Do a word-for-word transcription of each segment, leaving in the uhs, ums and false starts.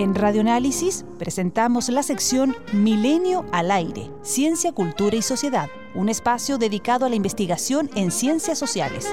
En Radioanálisis presentamos la sección Milenio al Aire, Ciencia, Cultura y Sociedad, un espacio dedicado a la investigación en ciencias sociales.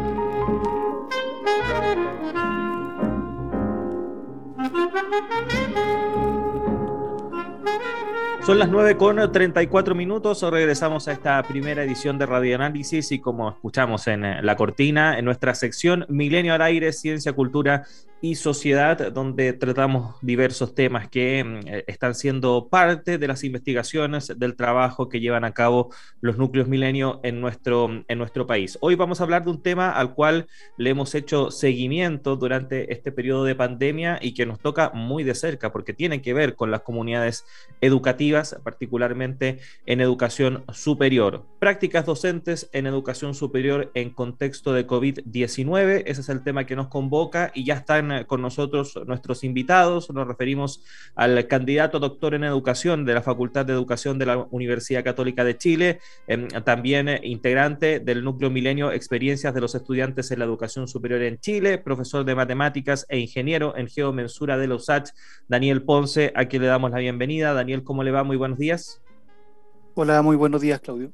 Son las nueve con treinta y cuatro minutos, regresamos a esta primera edición de Radioanálisis y como escuchamos en la cortina, en nuestra sección Milenio al Aire, Ciencia, Cultura y Sociedad, donde tratamos diversos temas que eh, están siendo parte de las investigaciones del trabajo que llevan a cabo los núcleos Milenio en nuestro, en nuestro país. Hoy vamos a hablar de un tema al cual le hemos hecho seguimiento durante este periodo de pandemia y que nos toca muy de cerca porque tiene que ver con las comunidades educativas, particularmente en educación superior. Prácticas docentes en educación superior en contexto de COVID diecinueve, ese es el tema que nos convoca y ya están con nosotros nuestros invitados. Nos referimos al candidato doctor en educación de la Facultad de Educación de la Universidad Católica de Chile, eh, también eh, integrante del Núcleo Milenio Experiencias de los Estudiantes en la Educación Superior en Chile, profesor de matemáticas e ingeniero en geomensura de la U S A Ch, Daniel Ponce, a quien le damos la bienvenida. Daniel, ¿cómo le va? Muy buenos días. Hola, muy buenos días, Claudio.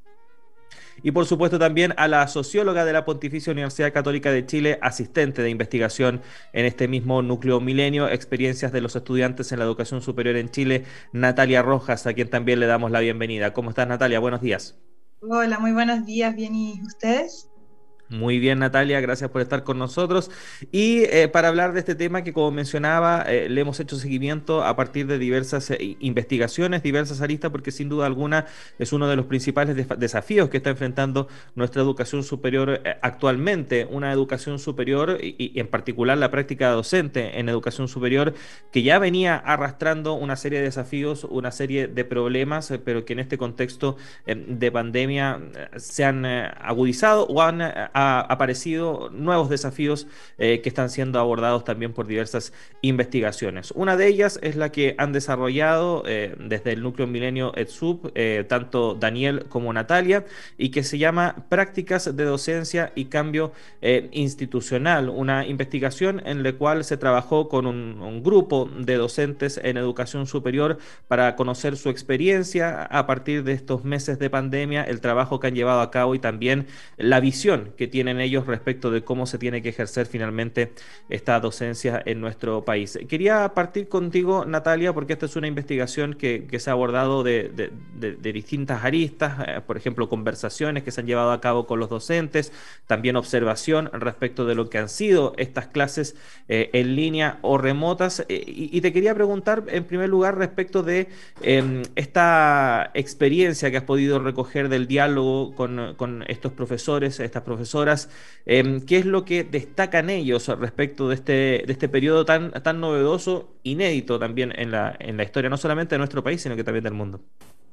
Y por supuesto también a la socióloga de la Pontificia Universidad Católica de Chile, asistente de investigación en este mismo Núcleo Milenio, Experiencias de los Estudiantes en la Educación Superior en Chile, Natalia Rojas, a quien también le damos la bienvenida. ¿Cómo estás, Natalia? Buenos días. Hola, muy buenos días. ¿Bien y ustedes? Muy bien, Natalia, gracias por estar con nosotros. Y eh, para hablar de este tema que, como mencionaba, eh, le hemos hecho seguimiento a partir de diversas eh, investigaciones, diversas aristas, porque sin duda alguna es uno de los principales de desafíos que está enfrentando nuestra educación superior eh, actualmente. Una educación superior y, y en particular la práctica docente en educación superior que ya venía arrastrando una serie de desafíos, una serie de problemas, eh, pero que en este contexto eh, de pandemia eh, se han eh, agudizado o han eh, ha aparecido nuevos desafíos eh, que están siendo abordados también por diversas investigaciones. Una de ellas es la que han desarrollado eh, desde el Núcleo Milenio EDSUB, eh, tanto Daniel como Natalia, y que se llama Prácticas de Docencia y Cambio eh, Institucional, una investigación en la cual se trabajó con un, un grupo de docentes en educación superior para conocer su experiencia a partir de estos meses de pandemia, el trabajo que han llevado a cabo y también la visión que tienen ellos respecto de cómo se tiene que ejercer finalmente esta docencia en nuestro país. Quería partir contigo, Natalia, porque esta es una investigación que, que se ha abordado de, de, de, de distintas aristas, eh, por ejemplo, conversaciones que se han llevado a cabo con los docentes, también observación respecto de lo que han sido estas clases eh, en línea o remotas. Eh, y, y te quería preguntar, en primer lugar, respecto de eh, esta experiencia que has podido recoger del diálogo con, con estos profesores, estas profesoras. Eh, ¿Qué es lo que destacan ellos respecto de este, de este periodo tan, tan novedoso, inédito también en la, en la historia, no solamente de nuestro país, sino que también del mundo?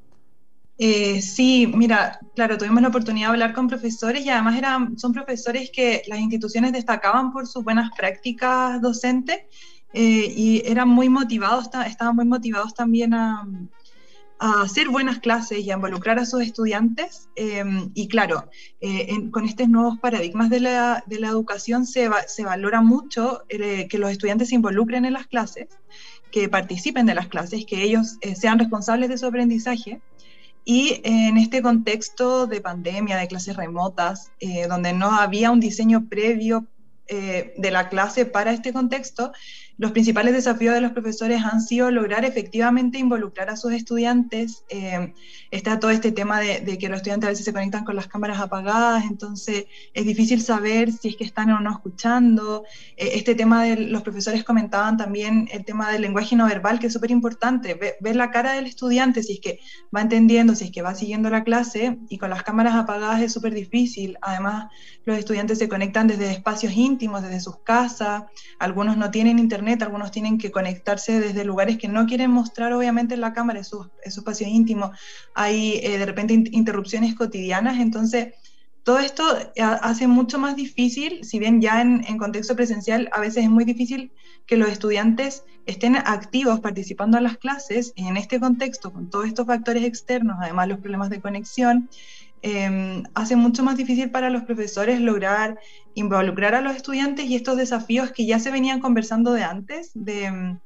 Eh, sí, mira, claro, tuvimos la oportunidad de hablar con profesores y además eran, son profesores que las instituciones destacaban por sus buenas prácticas docentes eh, y eran muy motivados, estaban muy motivados también a... a hacer buenas clases y a involucrar a sus estudiantes. Eh, y claro, eh, en, con estos nuevos paradigmas de la, de la educación se, va, se valora mucho eh, que los estudiantes se involucren en las clases, que participen de las clases, que ellos eh, sean responsables de su aprendizaje. Y en este contexto de pandemia, de clases remotas, eh, donde no había un diseño previo eh, de la clase para este contexto, los principales desafíos de los profesores han sido lograr efectivamente involucrar a sus estudiantes. Eh, está todo este tema de, de que los estudiantes a veces se conectan con las cámaras apagadas, entonces es difícil saber si es que están o no escuchando. Eh, este tema de los profesores comentaban también el tema del lenguaje no verbal, que es súper importante, ver, ver la cara del estudiante, si es que va entendiendo, si es que va siguiendo la clase, y con las cámaras apagadas es súper difícil. Además, los estudiantes se conectan desde espacios íntimos, desde sus casas, algunos no tienen internet, algunos tienen que conectarse desde lugares que no quieren mostrar obviamente en la cámara, en sus, en sus espacios íntimos, hay eh, de repente interrupciones cotidianas, entonces todo esto hace mucho más difícil, si bien ya en, en contexto presencial a veces es muy difícil que los estudiantes estén activos participando en las clases, y en este contexto, con todos estos factores externos, además los problemas de conexión, eh, hace mucho más difícil para los profesores lograr involucrar a los estudiantes y estos desafíos que ya se venían conversando de antes, de,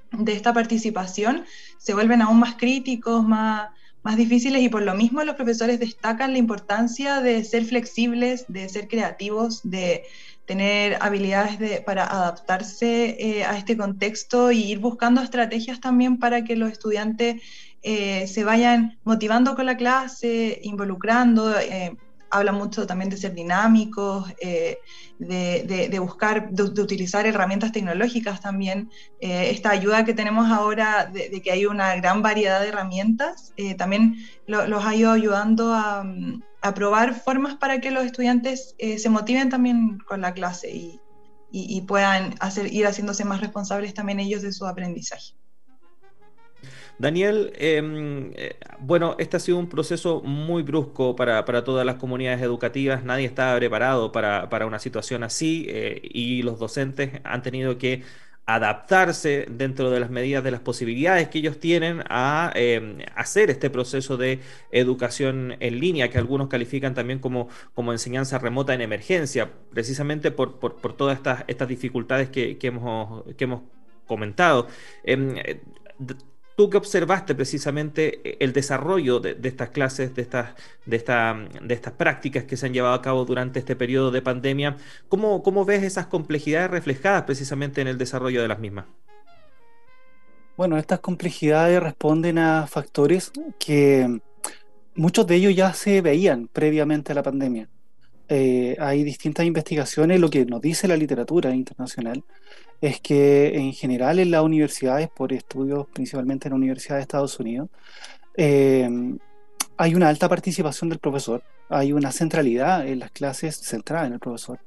de esta participación se vuelven aún más críticos, más, más difíciles, y por lo mismo los profesores destacan la importancia de ser flexibles, de ser creativos, de tener habilidades de, para adaptarse eh, a este contexto y ir buscando estrategias también para que los estudiantes eh, se vayan motivando con la clase, involucrando. Eh, habla mucho también de ser dinámicos, eh, de, de, de buscar, de, de utilizar herramientas tecnológicas también. Eh, esta ayuda que tenemos ahora de, de que hay una gran variedad de herramientas, eh, también lo, los ha ido ayudando a, a probar formas para que los estudiantes eh, se motiven también con la clase y, y, y puedan hacer, ir haciéndose más responsables también ellos de su aprendizaje. Daniel, eh, bueno, este ha sido un proceso muy brusco para, para todas las comunidades educativas. Nadie estaba preparado para, para una situación así eh, y los docentes han tenido que adaptarse dentro de las medidas de las posibilidades que ellos tienen a eh, hacer este proceso de educación en línea, que algunos califican también como, como enseñanza remota en emergencia, precisamente por, por, por todas estas, estas dificultades que, que, hemos, que hemos comentado. Eh, Tú que observaste precisamente el desarrollo de, de estas clases, de estas, de, esta, de estas prácticas que se han llevado a cabo durante este periodo de pandemia, ¿cómo, cómo ves esas complejidades reflejadas precisamente en el desarrollo de las mismas? Bueno, estas complejidades responden a factores que muchos de ellos ya se veían previamente a la pandemia. Eh, hay distintas investigaciones, lo que nos dice la literatura internacional es que en general en las universidades, por estudios principalmente en la Universidad de Estados Unidos, eh, hay una alta participación del profesor, hay una centralidad en las clases centrada en el profesor,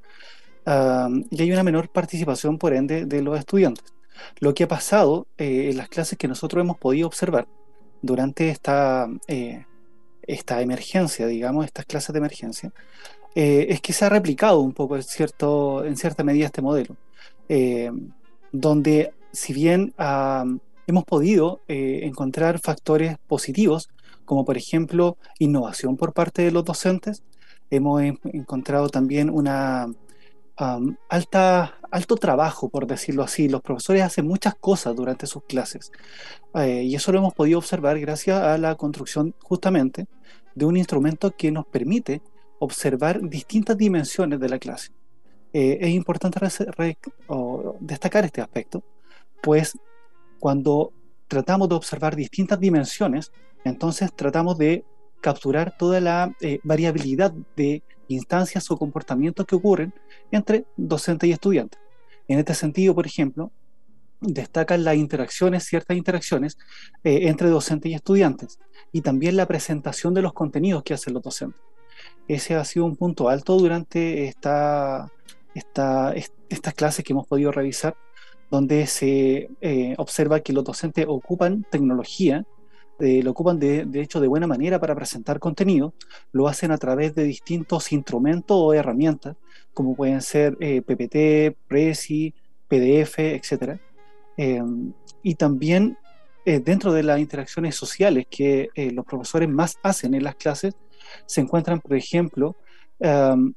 um, y hay una menor participación por ende de los estudiantes. Lo que ha pasado eh, en las clases que nosotros hemos podido observar durante esta, eh, esta emergencia, digamos, estas clases de emergencia, eh, es que se ha replicado un poco en, cierto, en cierta medida este modelo. Eh, donde si bien uh, hemos podido eh, encontrar factores positivos, como por ejemplo innovación por parte de los docentes, hemos en encontrado también una um, alta, alto trabajo, por decirlo así. Los profesores hacen muchas cosas durante sus clases eh, y eso lo hemos podido observar gracias a la construcción justamente de un instrumento que nos permite observar distintas dimensiones de la clase. Eh, es importante re re o destacar este aspecto, pues cuando tratamos de observar distintas dimensiones, entonces tratamos de capturar toda la eh, variabilidad de instancias o comportamientos que ocurren entre docente y estudiante. En este sentido, por ejemplo, destacan las interacciones, ciertas interacciones eh, entre docentes y estudiantes, y también la presentación de los contenidos que hacen los docentes. Ese ha sido un punto alto durante esta Esta, estas clases que hemos podido revisar, donde se eh, observa que los docentes ocupan tecnología, eh, lo ocupan de, de hecho de buena manera para presentar contenido, lo hacen a través de distintos instrumentos o herramientas, como pueden ser eh, P P T, Prezi, P D F, etcétera. Eh, y también eh, dentro de las interacciones sociales que eh, los profesores más hacen en las clases, se encuentran, por ejemplo, um,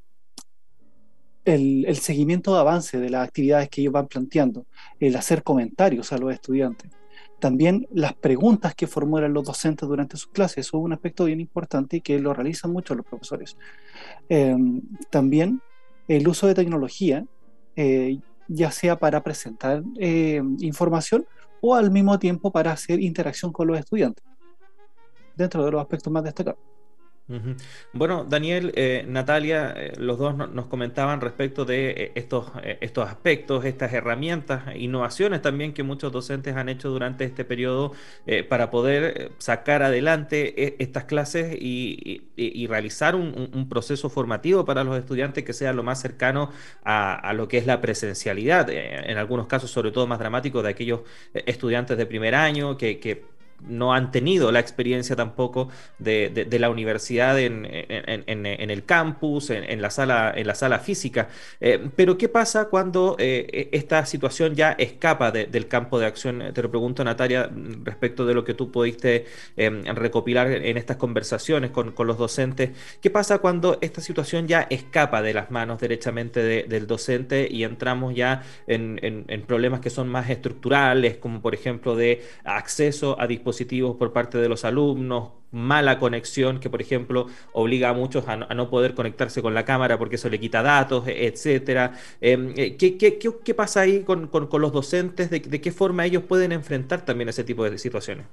El, el seguimiento de avance de las actividades que ellos van planteando, el hacer comentarios a los estudiantes, también las preguntas que formulan los docentes durante sus clases. Eso es un aspecto bien importante y que lo realizan mucho los profesores. Eh, también el uso de tecnología, eh, ya sea para presentar eh, información o al mismo tiempo para hacer interacción con los estudiantes, dentro de los aspectos más destacados. Uh-huh. Bueno, Daniel, eh, Natalia, eh, los dos no, nos comentaban respecto de eh, estos, eh, estos aspectos, estas herramientas, innovaciones también que muchos docentes han hecho durante este periodo eh, para poder sacar adelante eh, estas clases y, y, y realizar un, un, un proceso formativo para los estudiantes que sea lo más cercano a, a lo que es la presencialidad, eh, en algunos casos sobre todo más dramático de aquellos eh, estudiantes de primer año que, que no han tenido la experiencia tampoco de, de, de la universidad en, en, en, en el campus, en, en, la sala, en la sala física. Eh, pero ¿qué pasa cuando eh, esta situación ya escapa de, del campo de acción? Te lo pregunto, Natalia, respecto de lo que tú pudiste eh, recopilar en estas conversaciones con, con los docentes. ¿Qué pasa cuando esta situación ya escapa de las manos derechamente de, del docente y entramos ya en, en, en problemas que son más estructurales, como por ejemplo de acceso a dispositivos por parte de los alumnos, mala conexión que por ejemplo obliga a muchos a no, a no poder conectarse con la cámara porque eso le quita datos, etcétera? Eh, ¿qué, qué, qué, ¿Qué pasa ahí con, con, con los docentes? ¿De, de qué forma ellos pueden enfrentar también ese tipo de situaciones?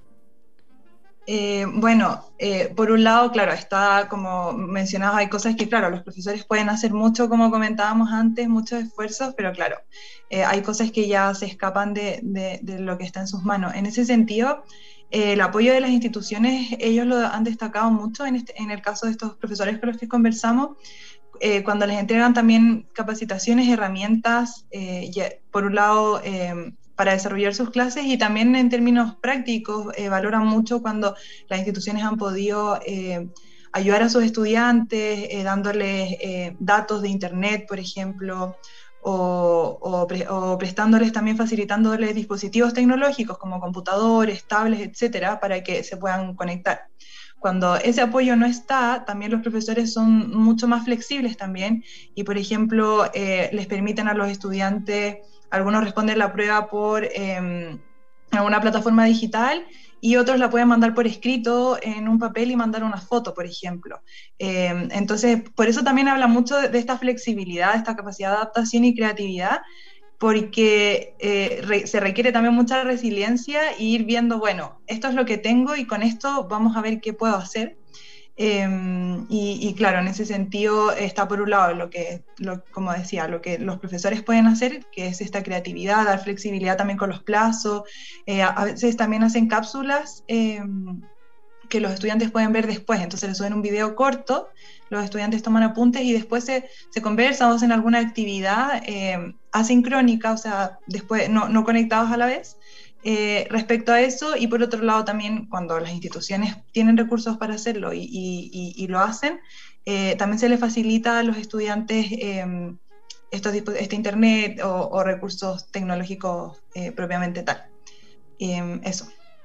Eh, bueno, eh, por un lado, claro, está como mencionabas, hay cosas que, claro, los profesores pueden hacer mucho, como comentábamos antes, muchos esfuerzos, pero claro, eh, hay cosas que ya se escapan de, de, de lo que está en sus manos. En ese sentido, eh, el apoyo de las instituciones, ellos lo han destacado mucho en, este, en el caso de estos profesores con los que conversamos, eh, cuando les entregan también capacitaciones, herramientas, eh, ya, por un lado, eh, para desarrollar sus clases, y también en términos prácticos eh, valoran mucho cuando las instituciones han podido eh, ayudar a sus estudiantes, eh, dándoles eh, datos de internet, por ejemplo, o, o, pre o prestándoles también, facilitándoles dispositivos tecnológicos como computadores, tablets, etcétera, para que se puedan conectar. Cuando ese apoyo no está, también los profesores son mucho más flexibles también, y por ejemplo eh, les permiten a los estudiantes, algunos responden la prueba por eh, alguna plataforma digital y otros la pueden mandar por escrito en un papel y mandar una foto, por ejemplo. Eh, entonces, por eso también habla mucho de, de esta flexibilidad, de esta capacidad de adaptación y creatividad, porque eh, re, se requiere también mucha resiliencia y ir viendo, bueno, esto es lo que tengo y con esto vamos a ver qué puedo hacer. Eh, y, y claro, en ese sentido está por un lado lo que, lo, como decía, lo que los profesores pueden hacer, que es esta creatividad, dar flexibilidad también con los plazos. Eh, a, a veces también hacen cápsulas eh, que los estudiantes pueden ver después, entonces les suben un video corto, los estudiantes toman apuntes y después se, se conversan o hacen alguna actividad eh, asincrónica, o sea, después no, no conectados a la vez. Eh, respecto a eso, y por otro lado también cuando las instituciones tienen recursos para hacerlo y, y, y, y lo hacen, eh, también se les facilita a los estudiantes eh, estos, este internet o, o recursos tecnológicos eh, propiamente tal. Eh, eso.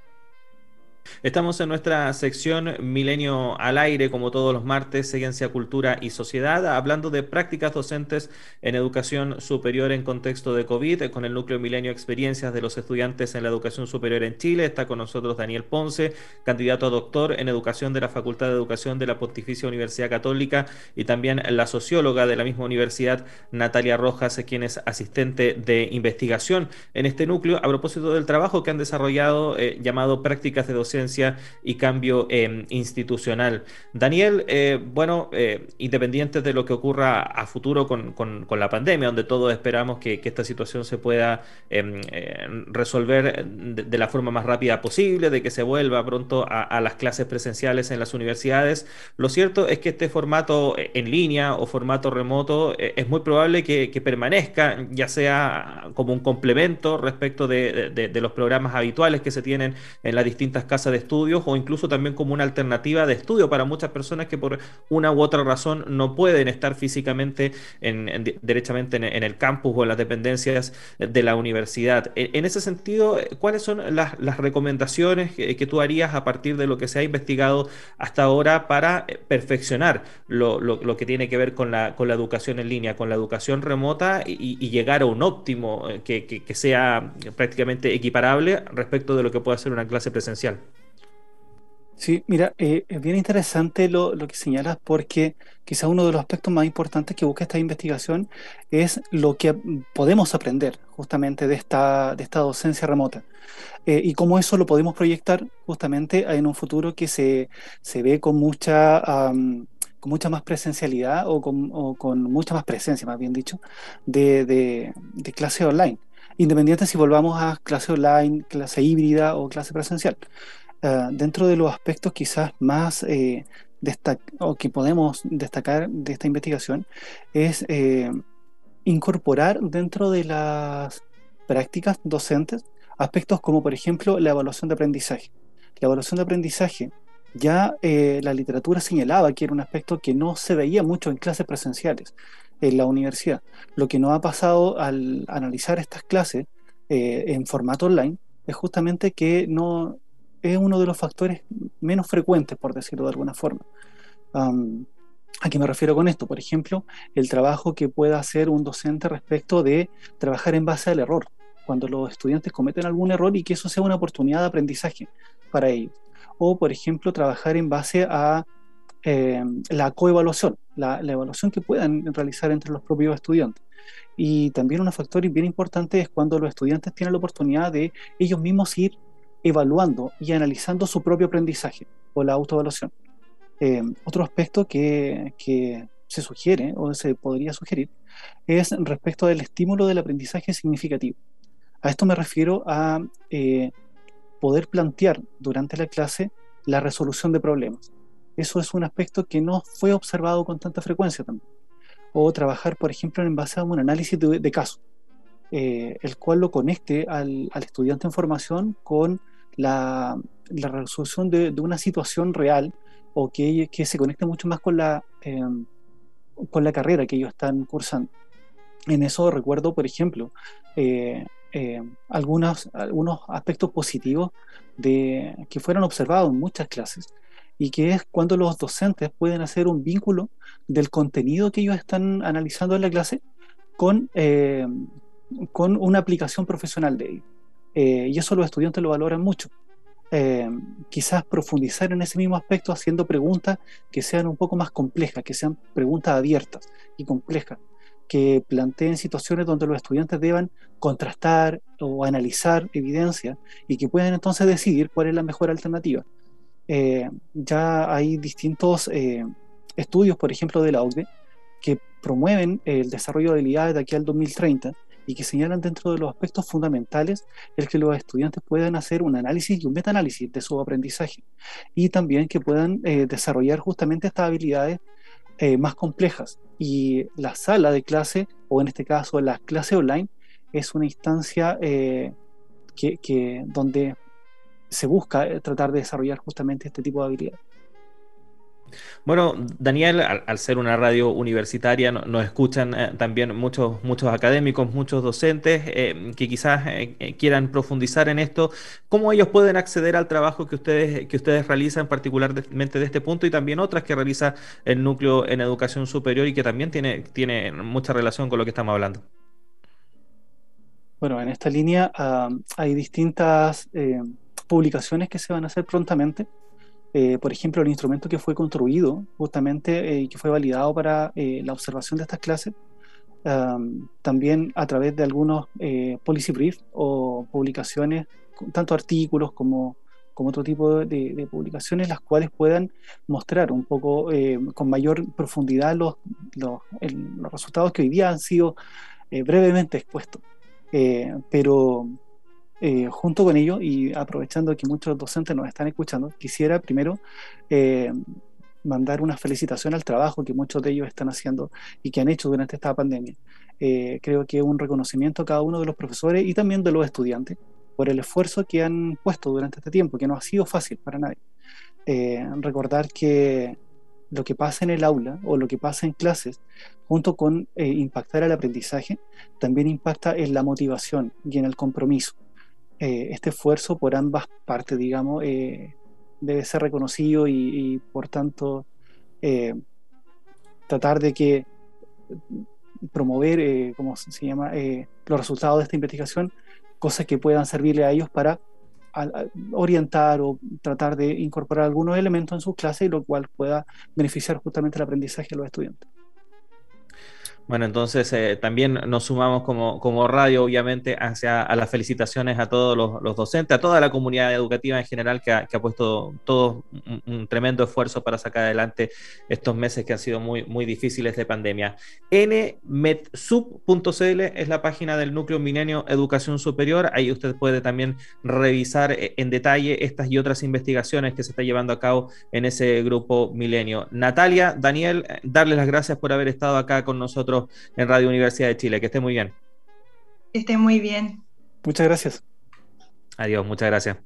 Estamos en nuestra sección Milenio al Aire, como todos los martes, Ciencia, Cultura y Sociedad, hablando de prácticas docentes en educación superior en contexto de COVID, con el núcleo Milenio Experiencias de los estudiantes en la educación superior en Chile. Está con nosotros Daniel Ponce, candidato a doctor en educación de la Facultad de Educación de la Pontificia Universidad Católica, y también la socióloga de la misma universidad, Natalia Rojas, quien es asistente de investigación en este núcleo, a propósito del trabajo que han desarrollado eh, llamado Prácticas de Docencia y Cambio eh, Institucional. Daniel, eh, bueno, eh, independientes de lo que ocurra a futuro con, con, con la pandemia, donde todos esperamos que, que esta situación se pueda eh, eh, resolver de, de la forma más rápida posible, de que se vuelva pronto a, a las clases presenciales en las universidades, lo cierto es que este formato en línea o formato remoto eh, es muy probable que, que permanezca, ya sea como un complemento respecto de, de, de los programas habituales que se tienen en las distintas casas de estudios, o incluso también como una alternativa de estudio para muchas personas que por una u otra razón no pueden estar físicamente en, en, derechamente en, en el campus o en las dependencias de la universidad. En, en ese sentido, ¿cuáles son las, las recomendaciones que, que tú harías a partir de lo que se ha investigado hasta ahora para perfeccionar lo, lo, lo que tiene que ver con la, con la educación en línea, con la educación remota, y, y llegar a un óptimo que, que, que sea prácticamente equiparable respecto de lo que puede ser una clase presencial? Sí, mira, eh, es bien interesante lo, lo que señalas, porque quizá uno de los aspectos más importantes que busca esta investigación es lo que podemos aprender justamente de esta, de esta docencia remota, eh, y cómo eso lo podemos proyectar justamente en un futuro que se, se ve con mucha, um, con mucha más presencialidad, o con, o con mucha más presencia, más bien dicho, de, de, de clase online, independiente si volvamos a clase online, clase híbrida o clase presencial. Uh, dentro de los aspectos quizás más eh, o que podemos destacar de esta investigación es eh, incorporar dentro de las prácticas docentes aspectos como, por ejemplo, la evaluación de aprendizaje. La evaluación de aprendizaje, ya eh, la literatura señalaba que era un aspecto que no se veía mucho en clases presenciales en la universidad. Lo que nos ha pasado al analizar estas clases eh, en formato online es justamente que no es uno de los factores menos frecuentes, por decirlo de alguna forma. Um, ¿A qué me refiero con esto? Por ejemplo, el trabajo que pueda hacer un docente respecto de trabajar en base al error, cuando los estudiantes cometen algún error y que eso sea una oportunidad de aprendizaje para ellos. O, por ejemplo, trabajar en base a eh, la coevaluación, la, la evaluación que puedan realizar entre los propios estudiantes. Y también un factor bien importante es cuando los estudiantes tienen la oportunidad de ellos mismos ir evaluando y analizando su propio aprendizaje o la autoevaluación. Eh, otro aspecto que, que se sugiere o se podría sugerir es respecto del estímulo del aprendizaje significativo. A esto me refiero a eh, poder plantear durante la clase la resolución de problemas. Eso es un aspecto que no fue observado con tanta frecuencia también. O trabajar, por ejemplo, en base a un análisis de, de caso, eh, el cual lo conecte al, al estudiante en formación con la, la resolución de, de una situación real, o que, que se conecte mucho más con la, eh, con la carrera que ellos están cursando. En eso recuerdo, por ejemplo, eh, eh, algunos, algunos aspectos positivos de, que fueron observados en muchas clases, y que es cuando los docentes pueden hacer un vínculo del contenido que ellos están analizando en la clase con, eh, con una aplicación profesional de ellos. Eh, y eso los estudiantes lo valoran mucho. Eh, quizás profundizar en ese mismo aspecto haciendo preguntas que sean un poco más complejas, que sean preguntas abiertas y complejas, que planteen situaciones donde los estudiantes deban contrastar o analizar evidencia y que puedan entonces decidir cuál es la mejor alternativa. Eh, ya hay distintos eh, estudios, por ejemplo, de la O C D E, que promueven el desarrollo de habilidades de aquí al dos mil treinta y que señalan dentro de los aspectos fundamentales el que los estudiantes puedan hacer un análisis y un metaanálisis de su aprendizaje, y también que puedan eh, desarrollar justamente estas habilidades eh, más complejas. Y la sala de clase, o en este caso la clase online, es una instancia eh, que, que donde se busca eh, tratar de desarrollar justamente este tipo de habilidades. Bueno, Daniel, al, al ser una radio universitaria, no, nos escuchan eh, también muchos, muchos académicos, muchos docentes eh, que quizás eh, quieran profundizar en esto. ¿Cómo ellos pueden acceder al trabajo que ustedes, que ustedes realizan, particularmente de este punto, y también otras que realiza el Núcleo en Educación Superior y que también tiene, tiene mucha relación con lo que estamos hablando? Bueno, en esta línea uh, hay distintas eh, publicaciones que se van a hacer prontamente. Eh, por ejemplo, el instrumento que fue construido justamente y eh, que fue validado para eh, la observación de estas clases, um, también a través de algunos eh, policy brief o publicaciones, tanto artículos como, como otro tipo de, de publicaciones, las cuales puedan mostrar un poco eh, con mayor profundidad los, los, el, los resultados que hoy día han sido eh, brevemente expuestos. Eh, pero Eh, junto con ello, y aprovechando que muchos docentes nos están escuchando, quisiera primero eh, mandar una felicitación al trabajo que muchos de ellos están haciendo y que han hecho durante esta pandemia. Eh, creo que es un reconocimiento a cada uno de los profesores y también de los estudiantes por el esfuerzo que han puesto durante este tiempo, que no ha sido fácil para nadie. Eh, recordar que lo que pasa en el aula o lo que pasa en clases, junto con eh, impactar al aprendizaje, también impacta en la motivación y en el compromiso. Eh, este esfuerzo por ambas partes, digamos, eh, debe ser reconocido y, y por tanto eh, tratar de que promover, eh, ¿cómo se llama?, eh, los resultados de esta investigación, cosas que puedan servirle a ellos para a, a orientar o tratar de incorporar algunos elementos en sus clases, y lo cual pueda beneficiar justamente el aprendizaje de los estudiantes. Bueno, entonces eh, también nos sumamos como, como radio, obviamente, hacia a las felicitaciones a todos los, los docentes, a toda la comunidad educativa en general que ha, que ha puesto todo un, un tremendo esfuerzo para sacar adelante estos meses que han sido muy, muy difíciles de pandemia. N metsub punto c l es la página del Núcleo Milenio Educación Superior. Ahí usted puede también revisar en detalle estas y otras investigaciones que se está llevando a cabo en ese grupo Milenio. Natalia, Daniel, darles las gracias por haber estado acá con nosotros en Radio Universidad de Chile. Que esté muy bien. Que esté muy bien. Muchas gracias. Adiós, muchas gracias.